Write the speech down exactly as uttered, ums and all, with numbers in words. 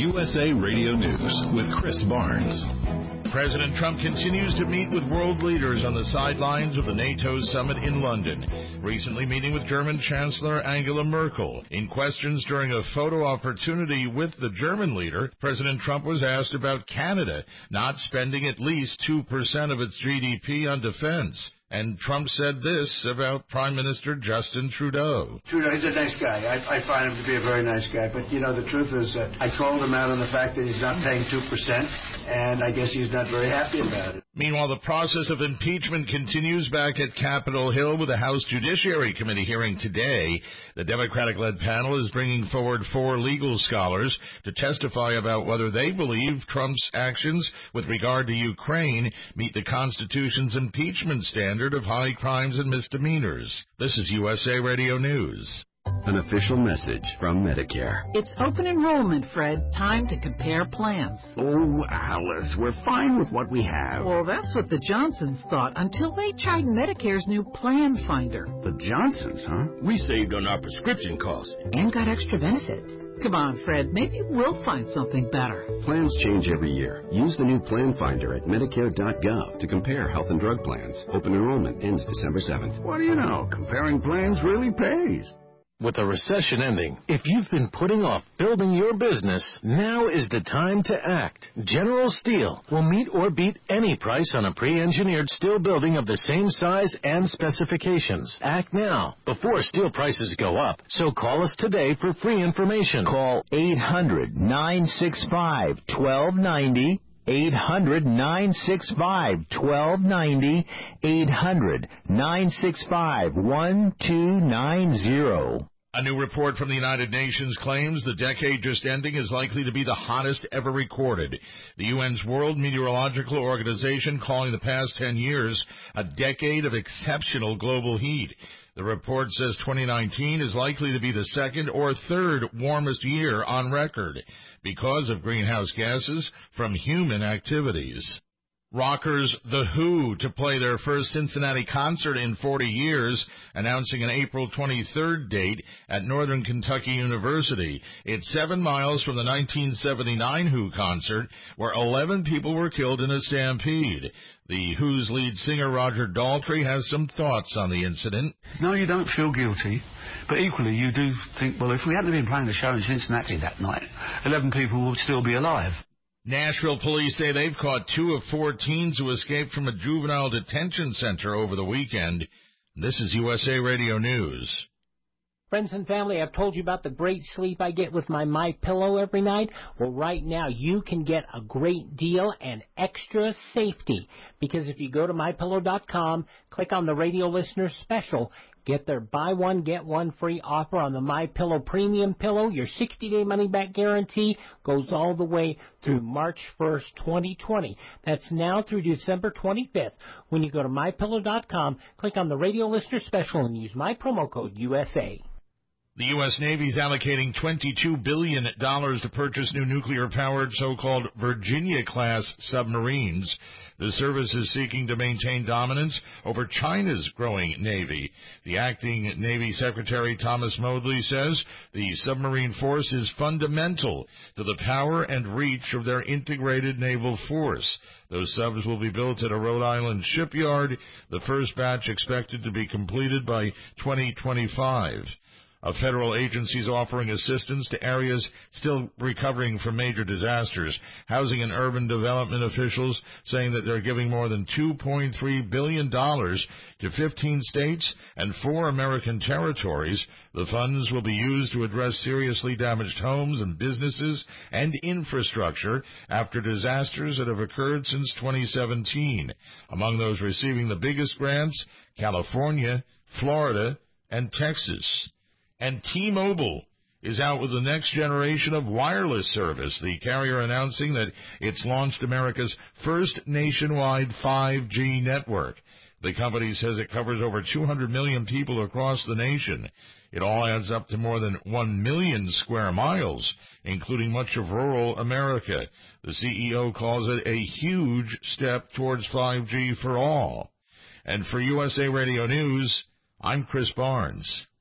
U S A Radio News with Chris Barnes. President Trump continues to meet with world leaders on the sidelines of the NATO summit in London, recently meeting with German Chancellor Angela Merkel. In questions during a photo opportunity with the German leader, President Trump was asked about Canada not spending at least two percent of its G D P on defense. And Trump said this about Prime Minister Justin Trudeau. Trudeau, he's a nice guy. I, I find him to be a very nice guy. But, you know, the truth is that I called him out on the fact that he's not paying two percent, and I guess he's not very happy about it. Meanwhile, the process of impeachment continues back at Capitol Hill with the House Judiciary Committee hearing today. The Democratic-led panel is bringing forward four legal scholars to testify about whether they believe Trump's actions with regard to Ukraine meet the Constitution's impeachment standard of high crimes and misdemeanors. This is U S A Radio News. An official message from Medicare. It's open enrollment, Fred. Time to compare plans. Oh, Alice, we're fine with what we have. Well, that's what the Johnsons thought until they tried Medicare's new Plan Finder. The Johnsons, huh? We saved on our prescription costs. And got extra benefits. Come on, Fred. Maybe we'll find something better. Plans change every year. Use the new Plan Finder at Medicare dot gov to compare health and drug plans. Open enrollment ends December seventh. What do you know? Comparing plans really pays. With a recession ending, if you've been putting off building your business, now is the time to act. General Steel will meet or beat any price on a pre-engineered steel building of the same size and specifications. Act now, before steel prices go up. So call us today for free information. Call eight hundred, nine six five, one two nine zero. eight hundred, nine six five, one two nine zero. eight hundred, nine six five, one two nine zero. A new report from the United Nations claims the decade just ending is likely to be the hottest ever recorded. The U N's World Meteorological Organization calling the past ten years a decade of exceptional global heat. The report says twenty nineteen is likely to be the second or third warmest year on record because of greenhouse gases from human activities. Rockers The Who to play their first Cincinnati concert in forty years, announcing an April twenty-third date at Northern Kentucky University. It's seven miles from the nineteen seventy-nine Who concert, where eleven people were killed in a stampede. The Who's lead singer Roger Daltrey has some thoughts on the incident. No, you don't feel guilty, but equally you do think, well, if we hadn't been playing the show in Cincinnati that night, eleven people would still be alive. Nashville police say they've caught two of four teens who escaped from a juvenile detention center over the weekend. This is U S A Radio News. Friends and family, I've told you about the great sleep I get with my MyPillow every night. Well, right now you can get a great deal and extra safety, because if you go to my pillow dot com, click on the radio listener special, get their buy one, get one free offer on the MyPillow Premium Pillow. Your sixty-day money-back guarantee goes all the way through March first, twenty twenty. That's now through December twenty-fifth. When you go to my pillow dot com, click on the radio listener special and use my promo code U S A. The U S Navy is allocating twenty-two billion dollars to purchase new nuclear-powered so-called Virginia-class submarines. The service is seeking to maintain dominance over China's growing Navy. The acting Navy Secretary Thomas Modly says the submarine force is fundamental to the power and reach of their integrated naval force. Those subs will be built at a Rhode Island shipyard, the first batch expected to be completed by twenty twenty-five. A federal agency is offering assistance to areas still recovering from major disasters. Housing and urban development officials saying that they're giving more than two point three billion dollars to fifteen states and four American territories. The funds will be used to address seriously damaged homes and businesses and infrastructure after disasters that have occurred since twenty seventeen. Among those receiving the biggest grants, California, Florida, and Texas. And T-Mobile is out with the next generation of wireless service, the carrier announcing that it's launched America's first nationwide five G network. The company says it covers over two hundred million people across the nation. It all adds up to more than one million square miles, including much of rural America. The C E O calls it a huge step towards five G for all. And for U S A Radio News, I'm Chris Barnes.